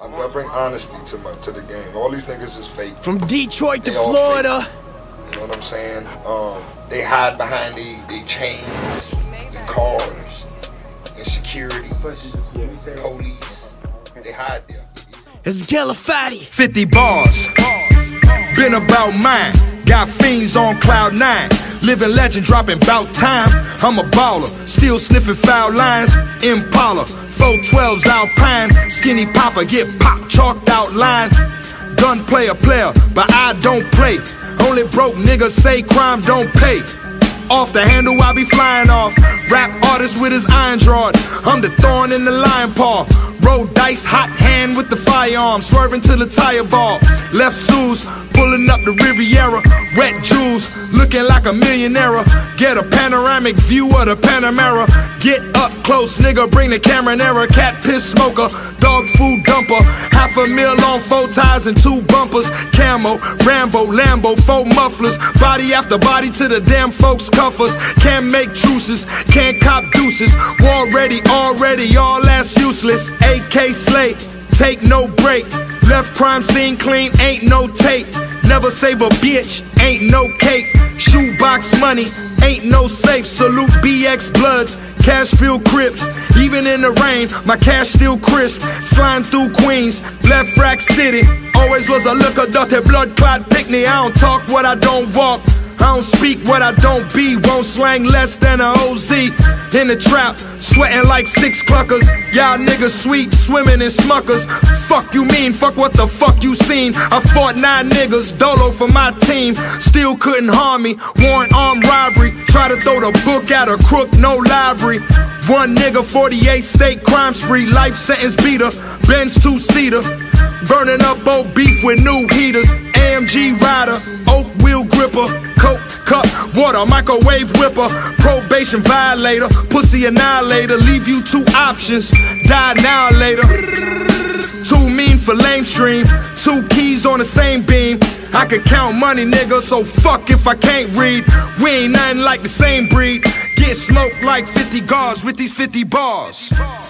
I bring honesty to the game. All these niggas is fake. From Detroit to Florida. You know what I'm saying? They hide behind they chains, and cars, and security, police. They hide there. It's Gelafati. 50 bars, been about mine. Got fiends on cloud 9. Living legend, dropping bout time. I'm a baller, still sniffing foul lines. Impala, 412s Alpine. Skinny popper, get pop, chalked out line. Gun player, but I don't play. Only broke niggas say crime don't pay. Off the handle, I be flying off. Rap artist with his iron drawed. I'm the thorn in the lion paw. Roll dice, hot hand with the firearm. Swerving to the tire ball. Left shoes, pulling up the Riviera. Wet jewels, looking like a millionaire. Get a panoramic view of the Panamera. Get up close, nigga, bring the camera nearer. Cat piss smoker, dog food dumper. $500,000 on 4 tires and 2 bumpers. Camo, Rambo, Lambo, 4 mufflers. Body after body to the damn folks' cuffers. Can't make truces, can't cop deuces. War ready, already, all that's useless. AK slate, take no break. Left crime scene clean, ain't no tape. Never save a bitch, ain't no cake. Shoebox money, ain't no safe. Salute BX Bloods, Cashville Crips. Even in the rain, my cash still crisp. Sliding through Queens, left rack city. Always was a liquor dirty blood clot picnic. I don't talk what I don't walk. I don't speak what I don't be. Won't slang less than a OZ. In the trap, sweating like 6 cluckers. Y'all niggas sweet, swimming in smuckers. Fuck you mean, fuck what the fuck you seen. I fought 9 niggas, dolo for my team. Still couldn't harm me, warrant armed robbery. Try to throw the book at a crook, no library. One nigga, 48 state crime spree. Life sentence beater, Benz 2-seater. Burning up old beef with new heaters. AMG rider, oak wheel gripper. Coke, cup, water, microwave whipper. Probation violator, pussy annihilator. Leave you 2 options, die now or later. Too mean for lame stream. 2 keys on the same beam. I could count money, nigga, so fuck if I can't read. We ain't nothing like the same breed. Get smoked like 50 guards with these 50 bars.